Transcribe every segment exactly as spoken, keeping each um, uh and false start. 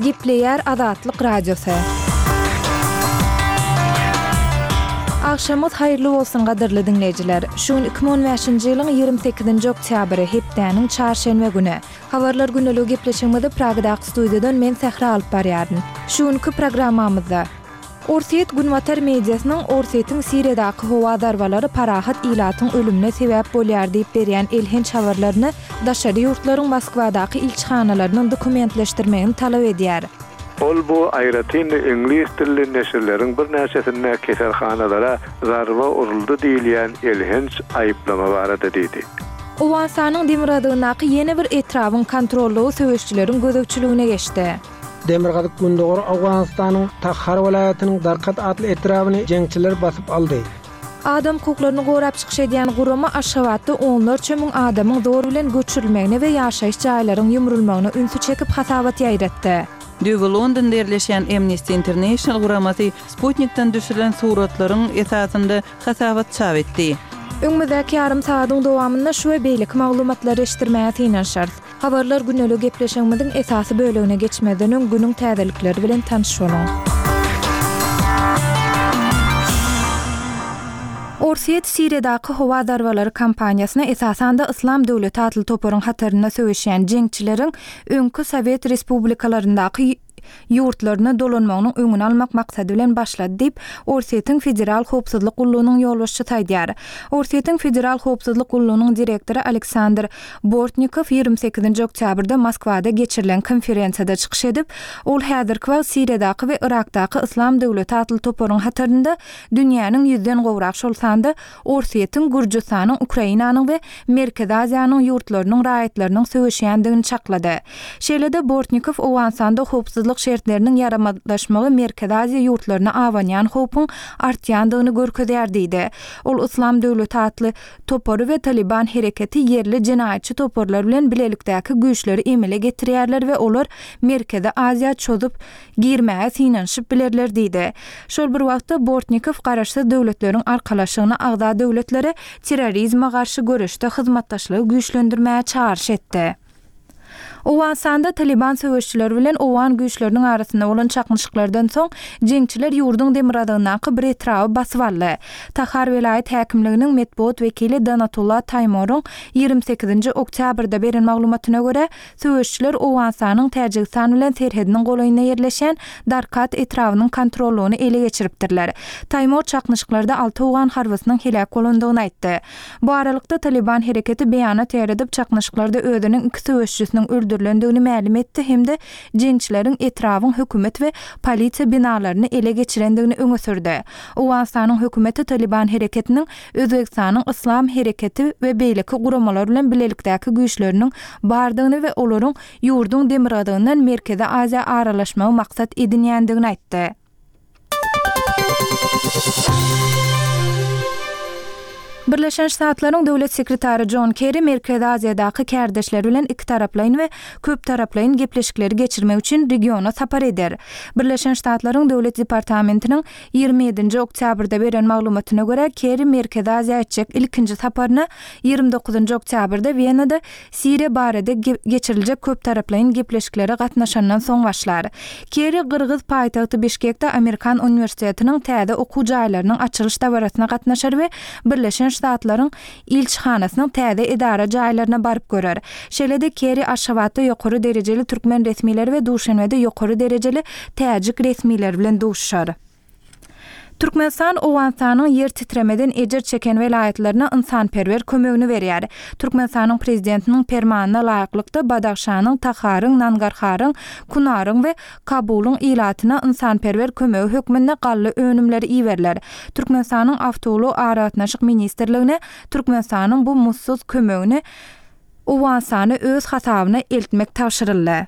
Gepleyer Azatlyk Radiosu. Akşamyz hayrly bolsun gadyrly dinleýijiler. Şuň iki bin on beşinji ýylyň ýygrimi sekizinji oktýabry hepdäniň çarşenbe günü. Habarlar güneligi gepleşigimizde Pragdaky studiýadan men Sehra alyp barýaryn. Şuňky programmamyzda Orsiýet Günwatar mediasynyň Orsiýetiň Siriýadaky howa darbalary parahat ilatyň ölümine sebäp bolýar diýip berýän elhinç habarlaryny daşary ýurtlaryň Moskwadaky ilçihanalarynın dokumentleşdirmegini talap edýär. Ol bu aýratyn ingliz dilli neşirleriň bir näçesine keserhanalara zarba uruldy diýilýän elhinç aýyplama barada diýdi. Owansanyň Demirgadynaky ýene bir etrawyň kontrollugy söwüşçileriň gözegçiligine geçdi. Demirgadyk gündogor Awganistanyň Takhar welaýatynyň Darqat adly etrawyny jeňçiler basyp aldy. Adam hukuklaryny gorap çykyş edýän gurama Aşgabatda onlarça müň adamyň zor bilen göçürilmegine we ýaşaýyş jaýlarynyň ýumrulmagyna ünsü çekip hasabat ýaýratdy. Düýbi Londonda ýerleşýän Amnesty International guramasy Sputnikden düşürilen suratlaryň esasynda hasabat çap etdi. Öňmüzdäki ýarym saatyň dowamynda şu we beýlik maglumatlary eşitdirmäge tiňenşär. Habarlar güneligi gepleşigimiziň esasy bölegine geçmeden öň günüň täzelikleri bilen tanışýalyň. Orsiýet Siriýadaky howa darbalary kampaniýasyna esasanda Islam döwleti atly toparyň hatyryna söwüşýän jeňçileriň öňkü Sowet respublikalaryndaky ýurtlaryna dolanmagynyň öňüni almak maksady bilen başlady diýip Orsiýetiň Federal Howpsuzlyk Gullugynyň ýolbaşçy taýdýar. Orsiýetiň Federal Howpsuzlyk Gullugynyň direktori Aleksandr Bortnikow ýygrimi sekizinji oktýabrda Moskwada geçirilen konferensiýada çykyş edip, ol häzirki wagt Siriýadaky we Irakdaky Islam döwleti atly toparyň hatyrynda dünýäniň ýüzden gowrak şol sanda Orsiýetiň, Gürjistanyň, Ukrainanyň we Merkez Aziýanyň ýurtlarynyň raýatlarynyň söwüşýändigini çaklady. Şeýlede Bortnikow owansanda howpsuzlyk şertleriniň ýaramadlaşmagy Merkez Aziýa ýurtlaryna awanýan howpyň artýandygyny görkezýär diýdi. Ol Islam döwleti atly topary we Taliban hereketi ýerli jenaýatçy toparlar bilen bilelikdäki güýçleri emele getirýärler we olar Merkez Aziýa çözup girmäge synanyşyp bilerler diýdi. Şol bir wagtda Bortnikow garaşdy döwletleriň arkalaşygyna agda döwletlere terrorizme garşy görüşde hyzmatdaşlygy güýçlendirmäge çağrış etdi. Owansanda Taliban söwüşçileri bilen owan güýçleriniň arasynda bolan çaknyşyklardan soň jeňçiler ýurduň Demirgadynaky bir etrawy basyp aldy. Takhar welaýat häkimliginiň medpuat wekili Danatullah Taymoryň ýygrimi sekizinji oktýabrda beren maglumatyna görä, söwüşçiler Owansanyň Täjikistan bilen serhediniň golaýyna ýerleşen Darqat etrawynyň kontrollugyny ele geçiripdirler. Taymor çaknyşyklarda alty owan harbysynyň helak bolandygyny aýtdy. Bu aralykda Taliban hereketi beýanat ýaradip çaknyşyklarda özüniň iki söwüşçüsiniň öldürilendigini ma'lum etdi hemde jeňçileriň etrawyň hökümet we polisiýa binalaryny ele geçirendigini öňe sürdi. Owastanyň hökümeti Taliban hereketiniň Özbekistanyň Islam hereketi we beýleki guramalar bilen bilelikdäki güýçleriniň bardygyny we olaryň ýurduň Demirgadyndan Merkez Aziýa aralaşmagy maksat edinýändigini aýtdy. Birleşen Ştatlaryň döwlet sekretary John Kerry Merkez Aziýadaky kärdeşleri bilen iki taraplaýyn we köp taraplaýyn gepleşikleri geçirmek üçin regiona sapar eder. Birleşen Ştatlaryň döwlet departamentiniň ýygrimi ýedinji oktýabrda beren maglumatyna görä, Kerry Merkez Aziýa etjek ilkinji saparyny ýygrimi dokuzunji oktýabrda Wienada Siriýa barada geçiriljek köp taraplaýyn gepleşiklere gatnaşandan soň başlar. Kerry Gyrgyz paýtagty Bişkekde Amerikan Uniwersitetiniň täze okuw jaýlarynyň açylyş dawrasyna gatnaşar we Birleşen Ştatlaryň ilçihanasynyň täze edara jaýlaryna baryp görer. Şeýlede Kerry Aşgabatda ýokary derejeli türkmen resmileri we Duşanbede ýokary derejeli täjik resmileri bilen duşar. Türkmenistan Owansanyň ýer titremeden ejer çeken welaýatlaryna ynsanperwer kömegini berýär. Türkmenistanyň prezidentiniň permanına laýyklykda Badaxşanyň, Takharyň, Nangarharyň, Kunaryň we Kabulyň ilatyna ynsanperwer kömegi hökmünde gally önümleri iýerler. Türkmenistanyň awtowlu araýatnaşyk ministrligine Türkmenistanyň bu mussuz kömegini Owansany öz hasabyna eltmek tapşyryldy.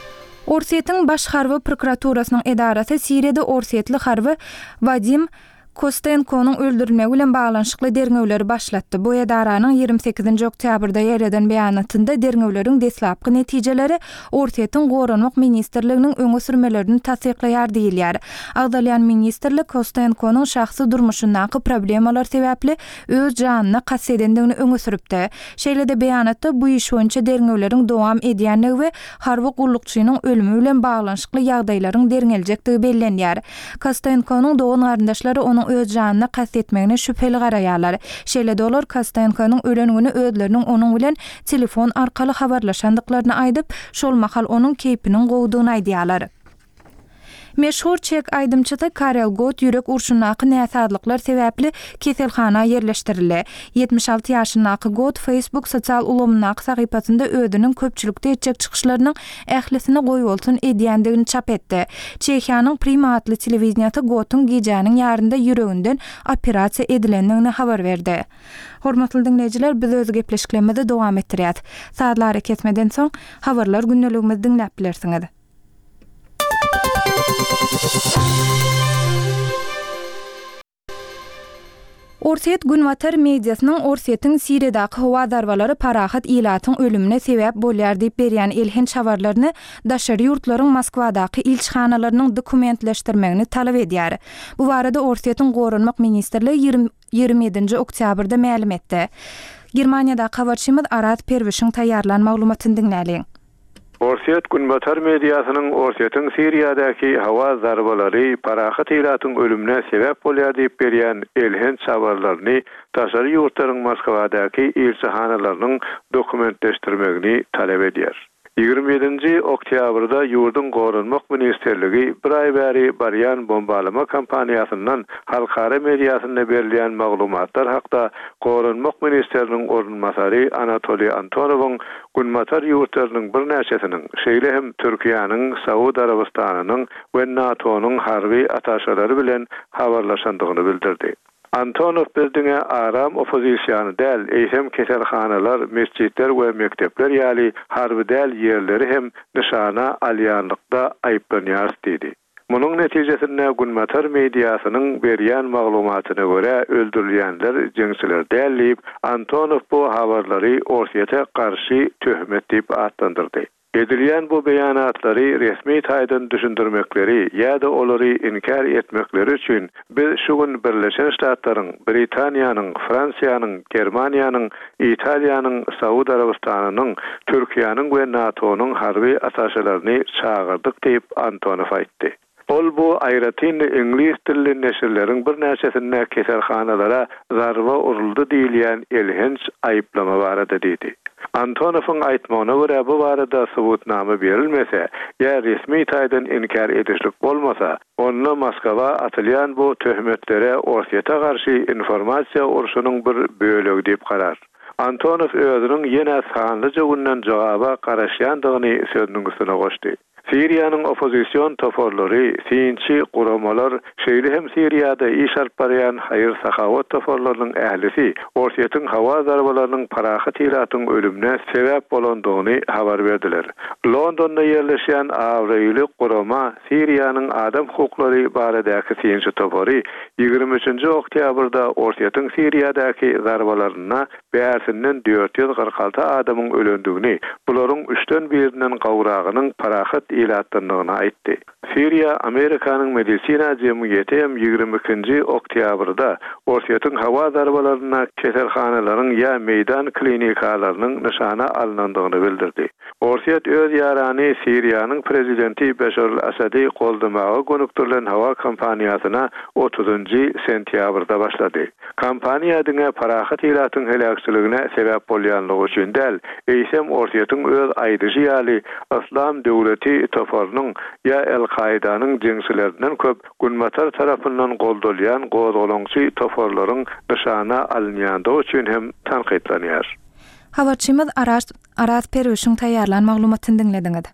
Orsiýetiň baş harby prokuraturasynyň edarasy Siriýada Orsiýetli harby Vadim Kostenko'nun öldürülmegi bilen baglanşykly derňewleri başlatdy. Bu edaranyň ýygrimi sekizinji oktýabrda ýereden beýanatynda derňewleriň deslapky netijeleri Ortaýatyň Goranmak ministrliginiň öňe sürmelerini tasdiklaýar diýilýär. Agdalýan ministrlik Kostenko'nun şahsy durmuşyndaky problemalar sebäpli öz janyna kasd edendigini öňe süripdi. Şeýle-de beýanatda bu iş boýunça derňewleriň dowam edýänligi we harby gullukçynyň ölümi bilen baglanşykly ýagdaýlaryň derňeljekdigi bellenýär. Kostenko'nun dogan garyndaşlary onu öz janyna kasd etmegine şüpheli garaýarlar. Şeýle-de olar Kostenko'nun ölenigini özleriniň onuň bilen telefon arkaly habarlaşandyklaryny aýdyp, şol mahal onuň keýpiniň gowdugyny aýdýarlar. Meşhur çek aýdymçysy Karel Gott ýürek urşundaky näsadlyklar sebäpli keselhana ýerleşdirildi. ýetmiş alty ýaşyndaky Gott Facebook sosial ulamynyň sahypasynda özüniň köpçülikde etjek çykyşlarynyň ählisini goýup bolsun edýändigini çap etdi. Çekiýanyň Prima adly telewizionyasy Gott'un gejäniň ýarynda ýüreginden operasiýa edilendigini habar berdi. Hormatly dinleýijiler, biz öz gepleşiklerimizi dowam etdirýär. Saatlary kesmeden soň habarlar günneligimizi dinläp bilersiňiz. Ortaýat Günwatar mediasynyň Ortaýatyň Siriýadaky howa darbalary parahat ilatyň ölümine sebäp bolýar diýip berýän elhinç habarlaryny daşary ýurtlaryň Moskwadaky ilçihanalarynyň dokumentleşdirmegini talap edýär. Bu barada Ortaýatyň Goranmak ministrligi ýygrimi ýedinji oktýabrda ma'lum etdi. Germaniýada habarçymyz Arat Perwişiň taýýarlan maglumatyny dinläliň. Ortaýat Günwatar mediasynyň Ortaýatyň Siriýadaky hawa zarbalary parahat ilatyň ölümine sebäp bolýar diýip berýän elhinç habarlaryny daşary ýurtlaryň Moskwadaky ilçihanalarynyň dokumentleşdirmegini talap edýär. ýygrimi ýedinji oktýabrda ýurdun Goranmak ministrligi bir ay bäri barýan bombalama kampaniýasyndan halkara mediasyna berilýän maglumatlar hakda Goranmak ministrliginiň ornmasary Anatoliy Antonowyň Günwatar ýurtlarynyň bir näçesiniň, şeýle hem Türkiýanyň, Saud Arabistanynyň we NATO'nyň harby ataşalary bilen habarlaşandygyny bildirdi. Antonov bildiňe aram opozisiýany däl, eýsem keselhanalar, mesjitler we mektepler ýaly harby däl ýerleri hem nişana alýanlykda aýplanýar diýdi. Munyň netijesinde Günwatar mediasynyň berýän maglumatyna görä öldürilýänler jeňçiler däl diýip Antonov bu habarlary Ortaýata garşy töhmet diýip atlandyrdy. Edilýän bu beýanatlary resmi taýdan düşündirmekleri ýa-da olary inkar etmekleri üçin biz şu gün Birleşen Ştatlaryň, Britaniýanyň, Fransiýanyň, Germaniýanyň, Italiýanyň, Saud Arabistanynyň, Türkiýanyň we NATO'nyň harby ataşalaryny çağırdyk diýip Antonov aýtdy. Ol bu aýratyn ingliz dilli neşirleriň bir näçesine keselhanalara zarba uruldy diýilýän elhinç aýyplama barada diýdi. Antonowyň aýtmagyna görä bu barada subutnama berilmese, ýa resmi taýdan inkar edişlik bolmasa, onda Moskwa atylýan bu töhmetlere Ortaýata garşy informasiýa urşunyň bir bölegi diýip garar. Antonov özüniň ýene sanlyca günden jogaba garaşýandygyny sözüniň üstüne goşdy. Siriýanyň opozisiýon toporlary, sinçi guramalar, şeýle hem Siriýada iş alyp barýan haýyr sahawat toporlarynyň ählisi Ortaýatyň hawa zarbalarynyň parahat ilatyň ölümine sebäp bolandygyny habar berdiler. Londonda ýerleşýän awraýly gurama Siriýanyň adam hukuklary baradaky sinçi topory ýygrimi üçinji oktýabrda Ortaýatyň Siriýadaky zarbalaryna bäsinden dört ýüz kırk alty adamyň ölendigini, bularyň üçden birinden gawragynyň parahat ilatdygyny aýtdy. Siriýa Amerikanyň medisina jemgyýeti hem ýygrimi ikinji oktýabrda Ortaýatyň hawa zarbalaryna keselhanalaryň ýa meýdan klinikalarynyň nişana alınandygyny bildirdi. Ortaýat öz ýarany Siriýanyň prezidenti Beşar al-Asady goldamagy gönükdirilen hawa kampaniýasyna otuzunji sentýabrda başlady. Kampaniýa diňe parahat ilatyň helakçylygyna sebäp bolýanlygy üçin däl, eýsem Ortaýatyň öz aýdyjy ýaly İslam döwleti toporunyň ýa El-Kaidanyň jeňçilerinden köp Günwatar tarapyndan goldulýan gozgolaňçy toporlaryň nişana alynýandygy üçin hem tanqidlanýar. Habarçymyz Aras Aras Perwişiň taýýarlan maglumatyny dinlediňiz.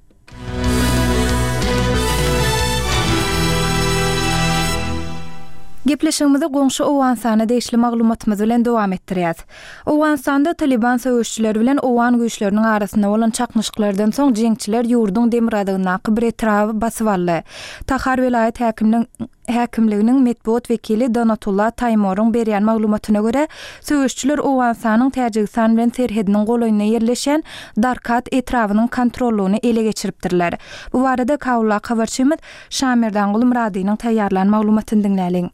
Gepleşigimizi goňşy Owgansana deýişli maglumatymyz bilen dowam etdirýäs. Owgansanda Taliban söwüşçileri bilen Owgan güýçleriniň arasynda bolan çaknyşyklardan soň jeňçiler ýurdun demir adygyna bir etrawy basyp aldy. Tahar vilayet häkiminiň häkimliginiň medbuat wekili Donatullah Taymorun berýän maglumatyna görä, söwüşçüler Owensanyň Täjikistan bilen serhediniň golaýyna ýerleşen Darkat etrawynyň kontrollugyny ele geçiripdirler. Bu barada Kawla habarçymyz Şamerdan Gulmuradynyň taýýarlan maglumatyny dinläliň.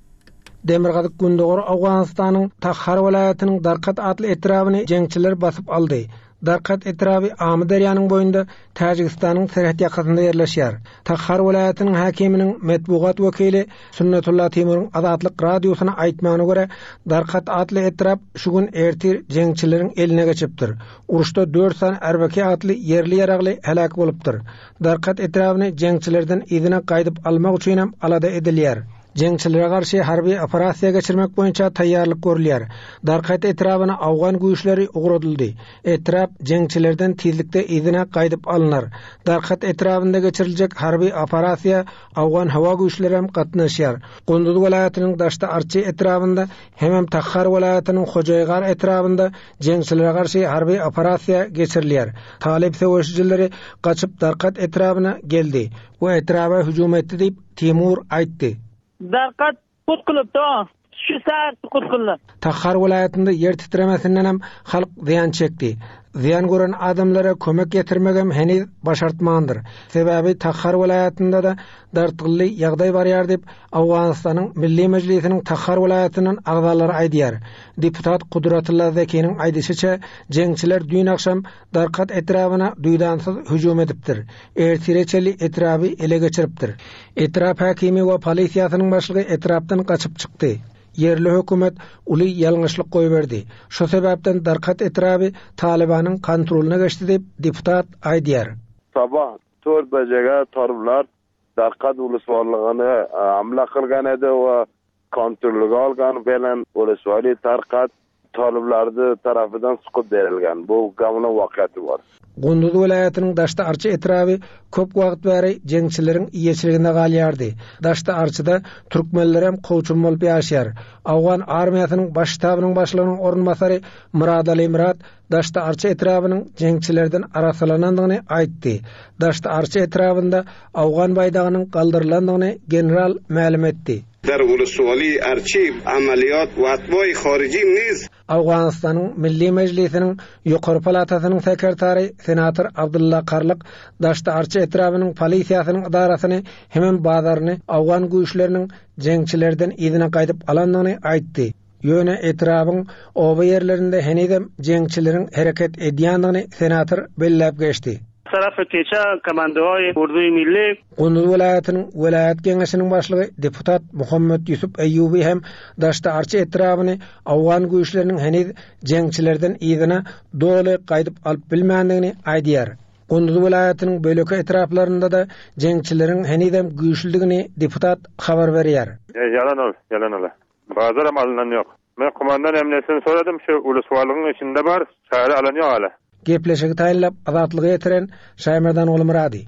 Demirgazyk gündogor Awganistanyň Takhar welaýatynyň Darkat adly etrawyny jeňçiler basyp aldy. Darkat etrawy Amy derýanyň boýunda Täjikistanyň serhet ýakasynda ýerleşýär. Takhar welaýatynyň häkiminiň medbugat wekili Sunnatullah Timurun Azatlyk radiosyna aýtmagyna görä, Darkat adly etrap şu gün ertir jeňçileriň eline geçipdir. Uruşda dört san Erbeki adly yerli ýaragly helak bolupdyr. Darkat etrawyny jeňçilerden izine gaýdyp almak üçin hem alada edilýär. Jeňçilere garşy harby operasiýa geçirmek boýunça taýýarlyk görülýär. Darkat etrawyna awgan güýçleri ugradyldy. Etrap jeňçilerden tezlikde izine gaýdyp alynar. Darkat etrawynda geçiriljek harby operasiýa awgan hawa güýçleri hem gatnaşýar. Gonduz welaýatynyň Daşta Arçy etrawynda hem Takhar welaýatynyň Hojaýgar etrawynda jeňçilere garşy harby operasiýa geçirilýär. Talip söwüşçileri gaçyp Darkat etrawyna geldi. Bu etrawa hüjum etdi diýip Timur aýtdy. Darkat kutkulupdy. Şu saat kutkulupdy. Takhar welaýatynda yer titremesinden hem halk ziyan çekdi. Ziyan gören adamlara kömek getirmegem heniz başartmandyr. Sebebi Takhar welaýatynda da dartgylly ýagdaý barýar diýip Awganistanyň Milli Mejlisiniň Takhar welaýatynyň agzalary aýdýar. Deputat Kudratulla Zekiň aýdýyşyça, jeňçiler dün akşam Darkat etrawyna duýdansyz hüjum edipdir. Ertireçeli etrawy ele geçiripdir. Etrap häkimi we polisiýasynyň başlygy etrapdan gaçyp çykdy. Yerli hökümet uly ýalňyşlyk goýberdi. Şo sebäpden Darkat etrawy Talibanyň kontrolyna geçdi diýip deputat aýdýar. Sabah dört bejege taryblar Darkat uluswarlygyny amla kılgan edi we kontrolüge algan bilen uluswary Darkat taliplardy tarapydan sukup berilgen. Bu gamyny wakyaty bar. Gonduz welaýatynyň Daşta Arçy etrawy köp wagt bäri jeňçileriň iýeçiliginde galýardy. Daşta Arçyda türkmenler hem kowçum bolup ýaşaýar. Awgan armiýasynyň baş ştabynyň başlygynyň ornmasary Murad Ali Murad Daşta Arçy etrawynyň jeňçilerden arasalanandygyny aýtdy. Daşta Arçy etrawynda Awgan baýdagynyň galdyrlandygyny general ma'lum etdi. در ولسوالی ارچی عملیات و اتباع خارجی نیست. Awganistanyň Milli Mejlisiniň ýokary palatasynyň sekretary senator Abdulla Karlyk Daşta Arçy etrawynyň polisiýasynyň idarasyny hem bazaryny awgan güýçleriniň jeňçilerden izine gaýdyp alandygyny aýtdy. Ýöne etrawyň oba ýerlerinde henizem jeňçileriň hereket edýändigini senator belläp geçdi. Tarafı teça komandoy Urduy Milli Gonduz welaýatynyň welaýat geňeşiniň başlygy deputat Muhammed Yusuf Eyyubi hem Daşta Arçy etrawyny awgan güýçleriniň heniz jeňçilerden izine doly gaýdyp alyp bilmändigini aýdýar. Gonduz welaýatynyň böleki etraplarynda da jeňçileriň henizem güýçlüligini deputat habar berýär. Yalan ol, yalan ol. Bazar amalynan ýok. Men komandan emnesini soradym, şu uluswarlygyň içinde bar, şäher alan ýok hala. Gepleşigi taýinlap azatlygy ýetiren Şaýmerdan Gulmurady.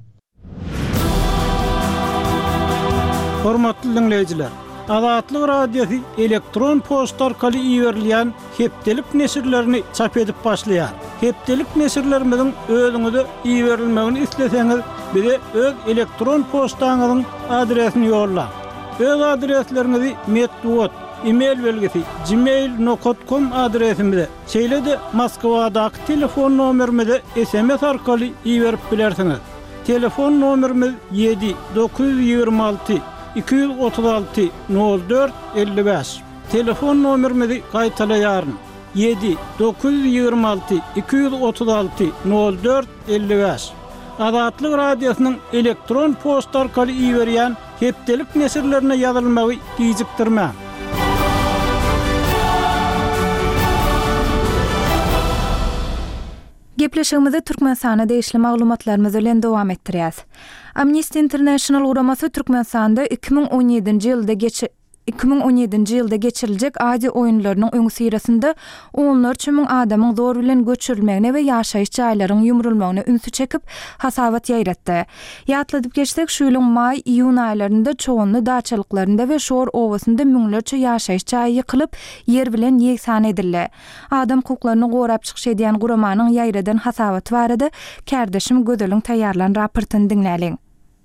Hormatly dinleýijiler, Azatlyk radiosu elektron posta arkaly iýerilýän hepdelik nesirlerini çap edip başlaýar. Hepdelik nesirlerimiziň özüňize iýerilmegini isleseňiz, bize öz elektron postaňyzyň adresini ýolla. Öz adreslerinizi medbuat e-mail belgisi gmail nokta com adresimize, şeýle-de Moskwadaky telefon nomerimize S M S arkaly iýerip bilersiňiz. Telefon nomerimiz yedi dokuz yüz ýigirme alty iki yüz otuz alty nol dört elli beş. Telefon nomerimizi gaýtalaýaryn. yedi dokuz yüz ýigirme alty iki yüz otuz alty nol dört elli beş. Azatlyk radiosynyň elektron posta arkaly iýerýän hepdelik nesirlerine ýazylmagy gijikdirmä. Gepleşigimizi Türkmenistana değişli maglumatlarymyz bilen dowam etdirýäs. Amnesty International guramasy Türkmenistanda iki bin on ýedinji ýylda geçi iki bin on ýedinji ýylda geçiriljek Adi oýunlarynyň öňü sirasynda onlarça müň adamyň zor bilen göçürilmegine we ýaşaýyş jaýlarynyň ýumrulmagyna ünsü çekip hasawat ýaýratdy. Ýatladyp geçsek, şu ýylyň may iýun aýlarynda çoğunly daçalyklarynda we Şor owasynda müňlerçe ýaşaýyş jaýy ýykylyp ýer bilen ýeksan edildi. Adam hukuklaryny gorap çykyş edýän guramanyň ýaýradan hasawaty barady. Kärdeşim Gödeliň taýýarlan raportyny dinläliň.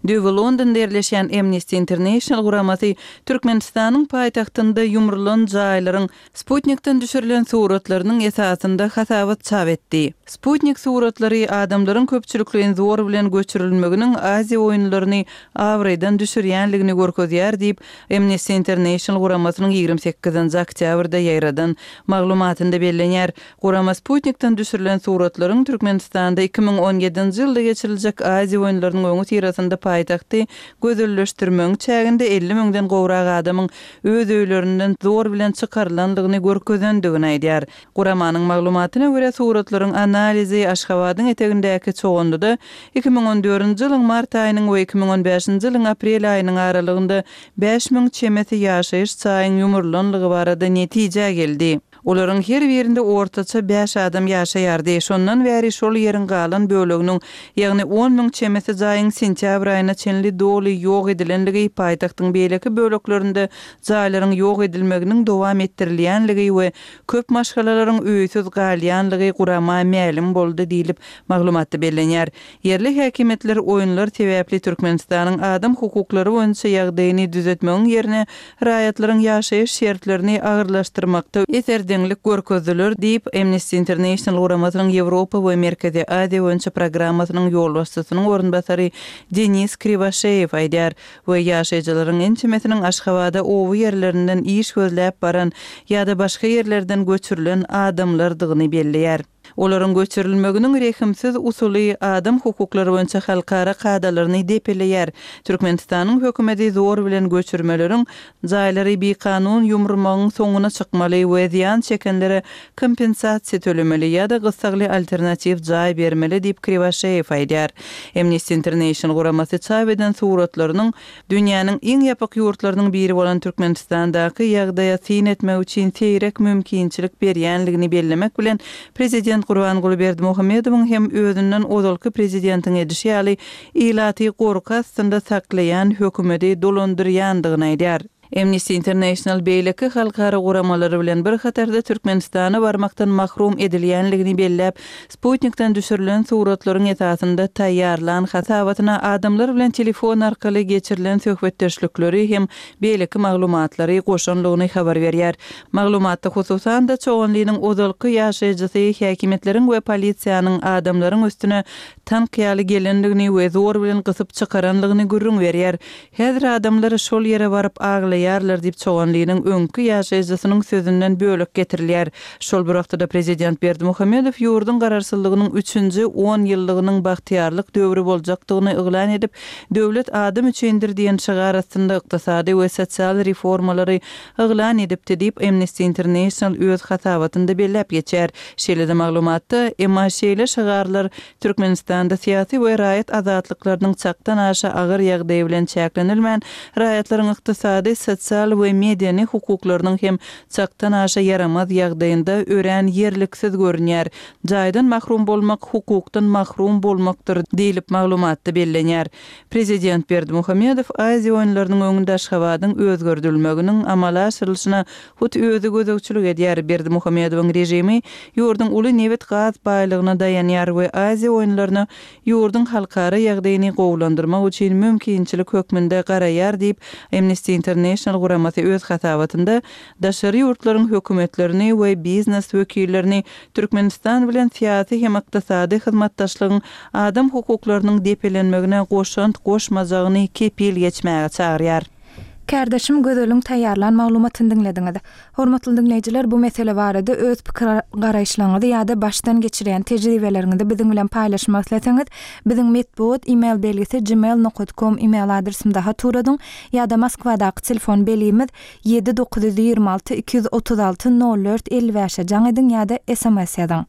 Döwü Londonda yerleşen Amnesty International guramasy Türkmenistanyň paýtagtynda ýumrulan jaýlaryň Sputnikden düşürilen suratlarynyň esasynda hasawat çap etdi. Sputnik suratlary adamlaryň köpçülikligiň zor bilen göçürilmeginiň Aziýa oýunlaryny awraýdan düşürýänligini görkezýär diýip Amnesty International guramasynyň ýygrimi sekizinji oktýabrda ýaýradan maglumatynda bellenýär. Gurama Sputnikden düşürilen suratlaryň Türkmenistanda iki ming on ýedinji ýylda geçiriljek Aziýa oýunlarynyň öňü tirasynda paýtagty gözölleşdirmeň çäginde elli miňden gowrak adamyň öz öýlerinden zor bilen çykarylandygyny görkezendigini aýdýar. Guramanyň maglumatyna görä suratlaryň analizi Aşgabatyň etegindäki çoğunluda iki ming on dördünji ýylyň mart aýynyň we iki ming on beşinji ýylyň aprel aýynyň aralygynda beş miň çemeti ýaşaýyş çaýyň ýumurlanlygy barada netije geldi. Olaryň her birinde ortaça beş adam ýaşaýardy. Şondan bäri şol ýeriň galan böleginiň, ýagny on miň çemeti jaýyň sentýabr aýyna çenli doly ýok edilenligi paýtagtyň beýleki böleklerinde jaýlaryň ýok edilmeginiň dowam etdirilýänligi we köp maşgalalaryň öýsüz galýanlygy gurama ma'lum boldy diýilip maglumatda bellenýär. Yerli häkimetler oýunlar sebäpli Türkmenistanyň adam hukuklary boýunça ýagdaýyny düzeltmegiň ýerine raýatlaryň ýaşaýyş şertlerini agyrlaşdyrmakda eserdeňlik görkezdiler diýip Amnesty International guramasynyň Ýewropa we Merkezi Aziýa boýunça programmasynyň ýolbaşçysynyň orunbasary Denis Krivashev aýdýar we ýaşaýjylaryň ençemesiniň Aşgabada owy ýerlerinden iş gözläp baran ýa-da başga ýerlerden göçürilen adamlardygyny belleýär. Olaryň göçürilmeginiň rehimsiz usuly adam hukuklary boýunça halkara kadalaryny depeleýär. Türkmenistanyň hökümeti zor bilen göçürmeleriň jaýlary bir kanun ýumurmagyň soňuna çykmaly we ziýan çekenlere kompensasiýa tölemeli ýa-da gysagly alternativ jaý bermeli diýip Krivashev aýdýar. Amnesty International guramasy çap eden suratlarynyň dünýäniň iň ýapyk ýurtlarynyň biri bolan Türkmenistandaky ýagdaýa syn etmek üçin teýrek mümkinçilik berýänligini bellemek bilen Prezident Gurbanguly Berdimuhammedowyň hem özünden ozalky prezidentiň edişi ýaly ilaty gorka astynda saklaýan hökümeti dolandyrýandygyny aýdýar. Amnesty International beýleki halkara guramalary bilen bir hatarda Türkmenistana barmakdan mahrum edilýänligini belläp, Sputnikden düşürilen suratlaryň esasynda taýýarlan hasabatyna adamlar bilen telefon arkaly geçirilen söhbetdeşlikleri hem beýleki maglumatlary goşanlygyny habar berýär. Maglumatda hususan da çoğunlygynyň ozalky ýaşaýjysy häkimetleriň we polisiýanyň adamlaryň üstüne tanqyaly gelendigini we zor bilen gysyp çykaranlygyny görüň berýär. Häzir adamlar şol ýere baryp agly ýarlar diýip çoğunlygynyň öňkü ýaşaýjysynyň sözünden bölek getirilýär. Şol bir wagtda Prezident Berdimuhammedow ýurdun gararsızlygynyň üçünji on ýyllygynyň bagtyarlyk döwri boljakdygyny eglan edip, döwlet adam üçindir diýen şagar astynda ykdysady we sosial reformalary eglan edipdi diýip Amnesty International öz hasawatynda belläp geçer. Şeýle maglumatda emma şeýle şagarlar Türkmenistanda syýasy we raýat azatlyklarynyň çakdan aşa agyr ýagdaý bilen çäklenilmän raýatlaryň ykdysady sosial we mediany hukuklarynyň hem çakdan aşa yaramaz ýagdaýynda ören ýerliksiz görünýär. Jaýdan mahrum bolmak hukukdan mahrum bolmakdyr diýilip maglumatda bellenýär. Prezident Berdimuhammedow Aziýa oýunlarynyň öňünde Aşgabatyň özgördürilmeginiň amala aşyrylyşyna hut özü gözegçilik edýär. Berdimuhammedowyň rejimi ýurdun uly newet gaz baýlygyna dayanýar we Aziýa oýunlaryny ýurdun halkara ýagdaýyny gowlandyrmak üçin mümkinçilik hökmünde garaýar diýip Amnesty International guramasy öz hasawatynda daşary ýurtlaryň hökümetlerini we biznes wekillerini Türkmenistan bilen syýasy hem ykdysady hyzmatdaşlygyň adam hukuklarynyň depelenmegine goşant goşmajagyny kepil geçmäge çagyrýar. Kärdeşim gözölüň taýýarlan maglumatyny dinlediňiz. Hormatly dinleýijiler, bu mesele barada öz pikir garaýşlaryňyzy ýa-da başdan geçiren tejribeleriňizi biziň bilen paýlaşmak isleseňiz, biziň metbot email belgisi gmail nokta com email adresimde haturadyň ýa-da Moskwadaky telefon belgimiz yedi dokuz yüz ýygrimi alty iki yüz otuz alty nol dört elli beş jaň ediň ýa-da S M S ýazyň.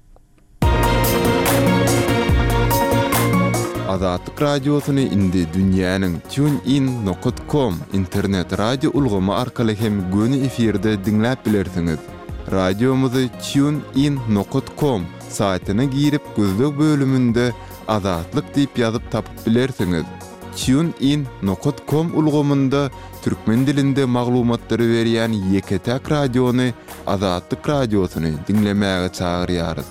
Azatlyk radiosyny indi dünýäniň TuneIn nokta com internet radio ulgamy arkaly hem göni efirde dinläp bilersiňiz. Radiomuzy TuneIn nokta com saýtyna girip gözlük bölümünde Azatlyk diýip ýazyp tapyp bilersiňiz. TuneIn nokta com ulgamynda türkmen dilinde maglumatlary berýän ýeketäk radiony Azatlyk radiosyny dinlemäge çagyrýarys.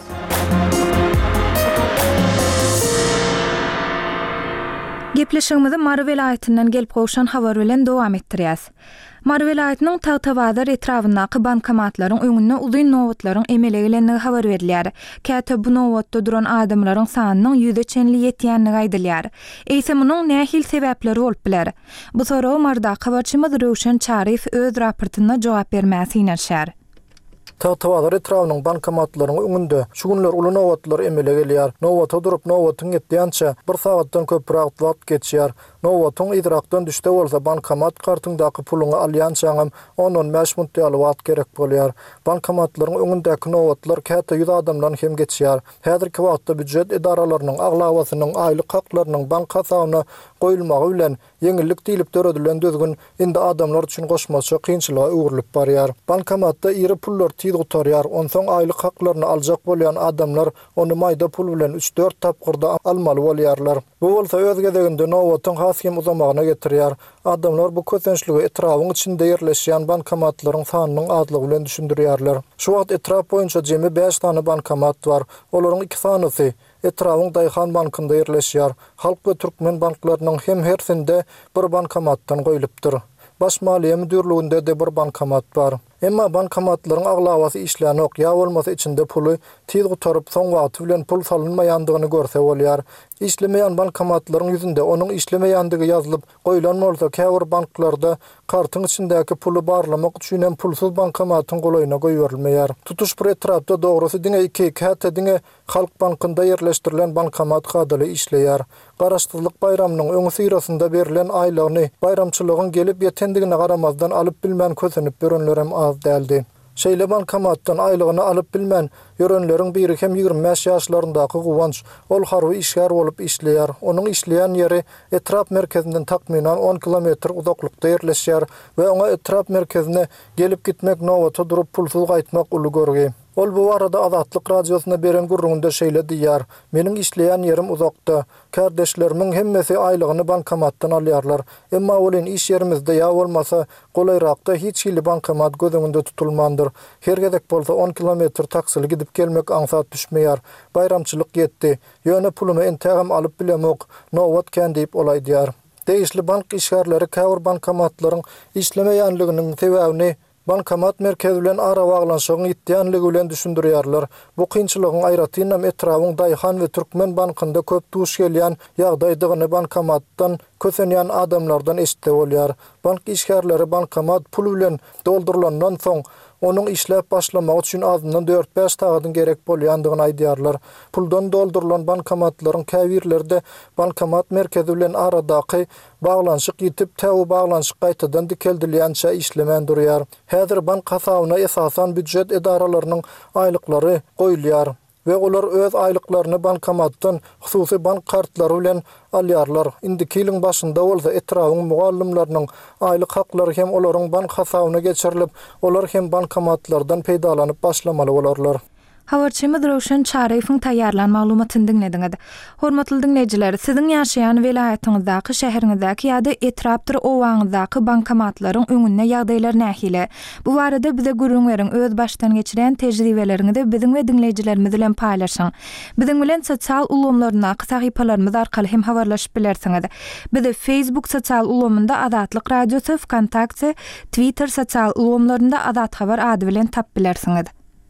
Gepleşigimizi Mary welaýatynyň gelip gowşan habar bilen dowam etdirýäs. Mary welaýatynyň Tagtabazar etrafyndaky bankomatlaryň öňünde uzun nowatlaryň emele gelenligi habar berilýär. Käte bu nowatda duran adamlaryň sanynyň ýüze çenli ýetýänligi aýdylýar. Eýse munyň nähil sebäpleri bolup biler? Bu soragy marda habarçymyz Röşen Çarif öz raportyna jogap bermäsi ýerşär. Tagtabazar etrafynyň bankomatlaryň öňünde şu günler uly nowatlar emele gelýär. Nowata durup nowatyň etdiňçe bir sagatdan köprak wagt geçýär. Nowatyň idrakdan düşde bolsa bankomat kartyndaky puluňy alýançaňam on beş minut wagt gerek bolýar. Bankomatlaryň öňündäki nowatlar käte ýüz adamdan hem geçýär. Häzirki wagtda büdjet edaralarynyň aglawasynyň aýlyk haklarynyň bank hasabyna goýulmagy bilen ýeňillik diýilip döredilen düzgün indi adamlar üçin goşmaça kynçylyga öwrülip barýar. Bankomatda iri pullar tiýdi gutarýar. Onsoň aýlyk haklaryny aljak bolýan adamlar onu maýda pul bilen üç dört tapgyrda almaly bolýarlar. Bu bolsa öz gezeginde nowatyň hasym uzamagyna getirýär. Adamlar bu kösençligi etrawyň içinde ýerleşýän bankomatlaryň sanynyň azlygy bilen düşündirýärler. Şu wagt etraf boýunça jemi beş tane bankomat bar. Olaryň iki sanysy etrawyň Daýhan bankynda ýerleşýär. Halk we türkmen banklarynyň hem hersinde bir bankomatdan goýulypdyr. Baş maliýe müdürliginde de bir bankomat bar. Emma bankomatlaryň aglawasy işlänok ýa bolmasa içinde puly tiz gutaryp soň wagt bilen pul salynmaýandygyny görse bolýar. İşlemeýän bankomatlaryň ýüzünde onuň işlemeýändigi ýazylyp goýulan bolsa, käbir banklarda kartyň içindäki puly barlamak üçin pulsuz bankomatyň golaýyna goýurilmeýär. Tutuş bir etrapda dogrusy diňe iki käte diňe Halk bankynda ýerleşdirilen bankomat gadaly işleýär. Garaşdyrlyk bayramynyň öňü syrasynda berilen aýlygyny bayramçylygyň gelip ýetendigine garamazdan alyp bilmän kösenip berenlerem az däldi. Şeýle bankomatdan aýlygyny alyp bilmän ýörenleriň biri hem ýigirme beş ýaşlaryndaky Guwanç, ol harby işgär bolup işleýär. Onuň işleýän ýeri etrap merkezinden takminan on kilometr uzaklykda ýerleşýär we oňa etrap merkezine gelip gitmek nowata durup pulsuz gaýtmak uly görgi. Ol bu arada Azatlyk radiosuna beren gurrunda şeýle diýär: "Meniň işleýän ýerim uzakda. Kardeşlerimin hemmesi aýlygyny bankomatdan alýarlar. Emma olin iş ýerimizde ýa bolmasa golaýrakda hiç hili bankomat gözüňde tutulmandyr. Her gezek bolsa on kilometr taksyly gidip gelmek aňsat düşmeýär. Bayramçylyk ýetdi. Ýöne pulumy entägem alyp bilemok. Nowat kän diýip olay diýär." Değişli bank işgärleri käbir bankomatlaryň işlemeýänliginiň sebäbini bankomat merkezi bilen ara baglanşygyň ýetýänligi bilen düşündirýärler. Bu kynçylygyň aýratynam etrawyň Daýhan we Türkmen bankynda köp duş gelýän ýagdaýdygyny bankomatdan kösenýän adamlardan eşitde bolýar. Bank işgärleri bankomat pul bilen doldurulandan soň onuň işläp başlamak üçin azyndan dört beş tagadyň gerek bolýandygyny aýdýarlar. Puldan doldurulan bankomatlaryň käbirlerde bankomat merkezi bilen aradaky baglanşyk ýitip täze baglanşyk gaýtadan dikeldilýänçe işlemän durýar. Häzir bank hasabyna esasan büdjet edaralarynyň aýlyklary goýulýar we olar öz aýlyklaryny bankomatdan hususy bank kartlary bilen alýarlar. Indiki ýylyň başynda bolsa etrawyň mugallimläriniň aýlyk haklary hem olaryň bank hasabyna geçirilip, olar hem bankomatlardan peýdalanyp başlamaly bolarlar. Habarçymyz Röşen Çarifyň taýýarlan maglumatyny dinlediňiz. Hormatly dinleýijiler, siziň ýaşaýan welaýatyňyzdaky şäheriňizdaky ýa-da etrapdyr owaňyzdaky bankomatlaryň öňünde ýagdaýlar nähili? Bu barada bize gurrun beriň, öz başdan geçiren tejribeleriňizi biziň we dinleýijilerimiz bilen paýlaşyň. Biziň bilen sosial ulgamlaryndaky sahypalarymyz arkaly hem habarlaşyp bilersiňiz. Bizi Facebook sosial ulgamynda Azatlyk radiosu, Wkontakte, Twitter sosial ulgamlarynda Azat habar ady bilen tap bilersiňiz.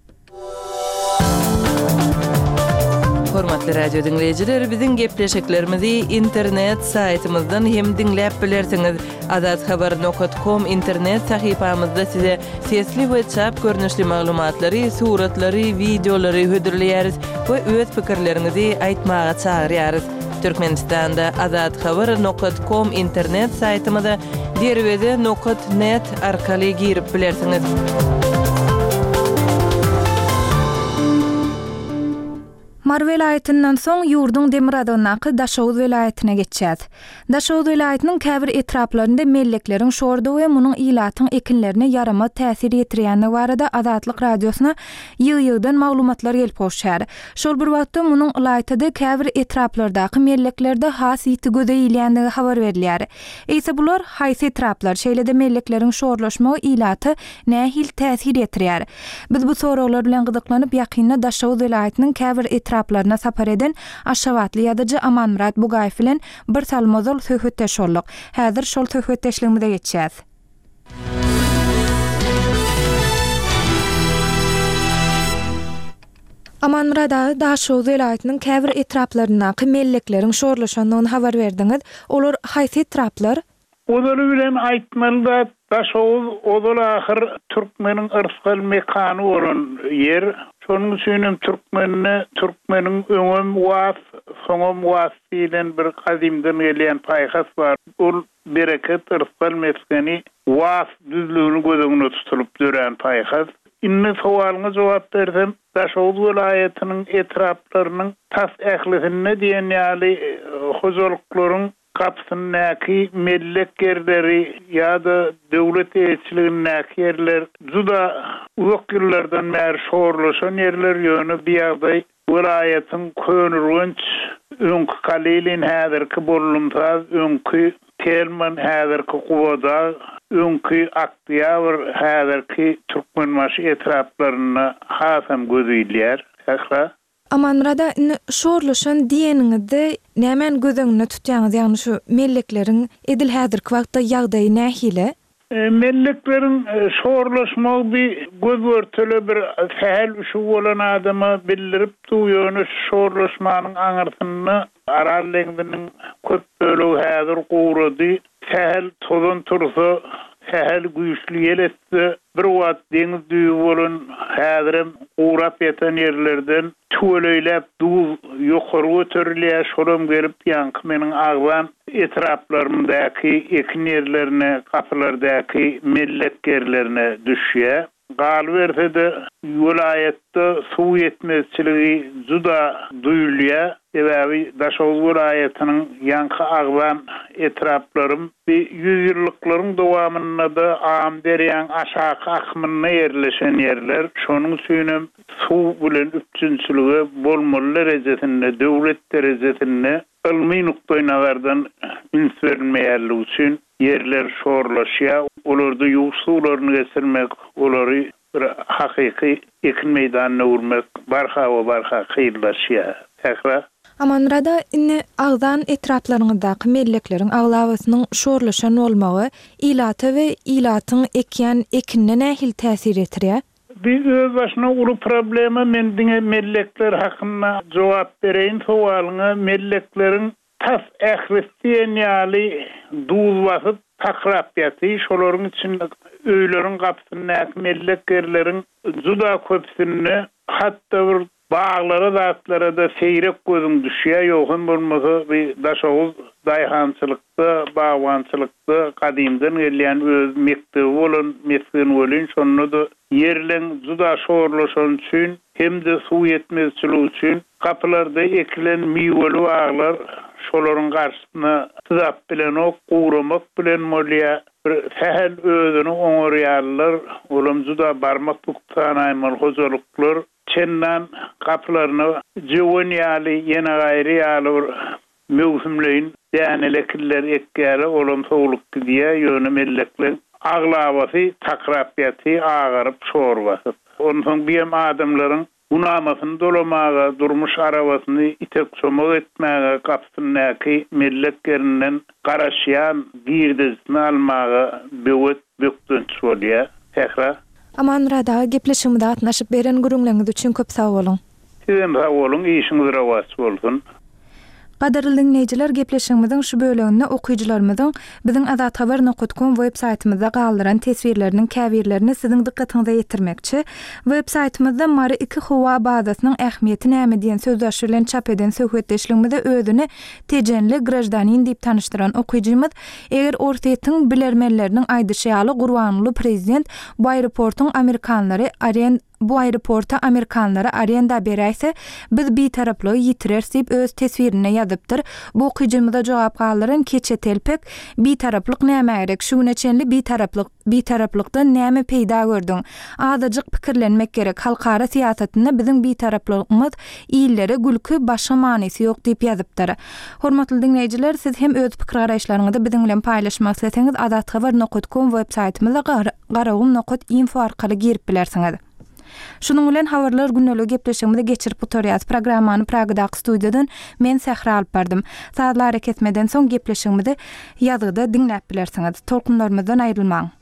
Hormatly radio dinleyijiler, biziň gepleşiklerimizi internet saýtymyzdan hem dinläp bilersiňiz. azat habar nokta com internet sahypamyzda size sesli we çap görnüşli maglumatlary, suratlary, videolary hödürleýäris we öz pikirleriňizi aýtmaga çagyrýarys. Türkmenistanda azat habar nokta com internet saýtymyza derwede nokta net arkaly girip bilersiňiz. Mary welaýatynyň soň ýurduň Demiradownaky Daşowuz welaýatyna geçýär. Daşowuz welaýatynyň käbir etraplaryny mellekleriň şordy we munyň ilatyň ekinlerine yarama täsir ýetirýändigi barada Azatlyk radiosuna ýygy-ýygydan maglumatlar gelip goşýar. Şol bir wagtda munyň ilaýatyda käbir etraplardaky melleklerde has ýiti gözeýilýändigi habar berilýär. Eýse bular haýsy etraplar, şeýle-de mellekleriň şorlaşmagy ilaty nähil täsir ýetirýär? Biz bu soraglar bilen gyzyklanyp ýakynda Daşowuz welaýatynyň käbir etraplarynda etraplaryna sapar eden Aşgabatly ýazyjy Amanmurat Bugaýew bilen bir salmazol söhbetdeş boldyk. Häzir şol söhbetdeşligimize geçýäs. Amanmurada Daşow welaýatynyň käbir etraplaryna mellekleriň şorlaşanyny habar berdiňiz. Olar haýsy etraplar? Oları bilen aýtmaly da Daşow odal ahir türkmeniň ırskal mekany bolan yer. Şonuň üçin türkmenine türkmeniň öňüm was, soňam was diýen bir kadimden gelýän paýhas bar. Ol bereket ırskal meskeni was düzlüğünü gözüňde tutup duran paýhas. Inne sowalyňa jogap bersem, Daşow welaýatynyň etraplarynyň tas ählisine diýen ýaly hojalyklaryň kapsyndaky mellek yerleri ýa-da döwlet elçiligindäki yerler juda uzak ýyllardan bäri şorlaşan yerler ýöne biýagdaý welaýatyň könürünç öňkü kalilin häzirki bollumsaz öňkü Telman häzirki Gowada öňkü Aktyabr häzirki Türkmenmaşy etraplaryna hasam gözüýlýär. Ähra Amanmurada şorlaşan diýeniňizde nämen gözüňde tutýaňyz, ýagny şu mellekleriň edil häzirki wagtda ýagdaýy nähile? E, melleklerin e, şorlaşmagy bir göz örteli bir sähel şu bolan adama bildirip duýany şorlaşmanyň aňyrsyny aralygdynyň köp bölegi häzir gowrady, sähel tozan tursa, sähel güýçli ýeletdi, bir wat deňiz düýü bolan häzirim gowrap ýeten ýerlerden töleýläp duz ýokary göterilýär, şolam gelip ýanky meniň aglan etraplarymdaky ekin ýerlerine, gapylardaky mellek yerlerine düşýär. Galy bersede welaýatda suw ýetmezçiligi juda duýulýar. Sebäbi Daşow welaýatynyň ýanky aglan etraplarym bir yüz ýyllyklaryň dowamynda da am derýän aşaky akmyna ýerleşen ýerler. Şonuň üçin suw bilen üçinçiligi bolmaly derejesinde, döwlet derejesinde ilmi nukdaý nazardan üns berilmeýärligi üçin yerler şorlaşýar. Olarda ýuwş suwlaryny geçirmek, olary bir hakyky ekin meýdanyna urmak barha we barha kıyırlaşýar. Ähra Amanmurada inne agdan etraplaryňyzdaky mellekleriň aglawasynyň şorlaşan bolmagy ilata we ilatyň ekýän ekinine nähil täsir etýär? Bir öz başına ulu problemi men diňe mellekler hakynda jogap bereýin sowalyňa. Melleklerin tas ählisdiýen ýaly duz wasyp takrap ýaty, şolaryň içinde öýleriň gapsyndaky mellek yerleriň juda köpsini, hatda bir bağlara zatlara da seyrek gözüm düşýär. Ýokun bolmasa bir Daşow daýhançylykda, bagwançylykda kadimden gelýän öz mektebi bolan mesken bolan şonu da yerleň juda şorlaşan üçin hem de suw ýetmezçiligi üçin gapylarda ekilen miweli aglar şolaryň garşysyna tyzap bilen ok gowramak bilen molýa bir sähel özüni oňarýarlar. Olam juda barmak tuktan aýmal hozalyklar çendan kapılarına jowun ýaly ýene gaýry ýaly mewsimleýin dänelekler ekkäle olam sowlukdy diýe ýöne mellekler aglawasy takrap ýaty agyryp şorwasy. Ondan biýem adamlaryň unamasyny dolamaga, durmuş arabasyny itek çomak etmäge gapsyndaky melleklerinden garaşýan girdisini almaga bewet bökdünç bolýar. Ähra Amanmurada gepleşigimde atnaşyp beren gürüňleňiz üçin köp sag bolun. Sizem sag bolun, işiňiz rawat bolsun. Gaderly dinleýijiler, gepleşigimiziň şu böleginde okuyjylarymyzyň biziň azat habar nokta com web saýtymyzda galdyran tesbirleriniň käbirlerini siziň dikkatiňize ýetirmekçi. Web saýtymyzda Mary iki howa bazasynyň ähmiýeti näme diýen sözler bilen çap eden söhbetdeşligimizde özüni tejenli grajdanin diýip tanyşdyran okuyjymyz, eger ortaýytyň bilermenleriniň aýdyşýaly Gurbanly prezident bu aeroportuň Amerikanlary arend bu aeroporta Amerikanlara arenda berýärse, biz bir taraply ýitirers diýip öz tesbirine ýazypdyr. Bu okuyjymyza jogap galdyran Keçe Telpek bir taraplyk näme gerek? Şu neçenli bir taraplyk bir taraplykdan näme peýda gördüň? Azyjyk pikirlenmek gerek. Halkara siýasatynda biziň bir taraplygymyz ýyllary gülkü başga manysy ýok diýip ýazypdyr. Hormatly dinleýijiler, siz hem öz pikir garaşlaryňyzy biziň bilen paýlaşmak isteseňiz azat habar nokta com web saýtymyza garawum nokta info arkaly girip bilersiňiz. Şunun bilen habarlar günnelik gepleşigimizde geçirip oturýar. Programmany Pragadaky studiýadan men Sähra alyp bardym. Saatlar ketmeden soň gepleşigimizde ýazyda dinläp bilersiňiz. Tolkunlarymyzdan aýrylmaň.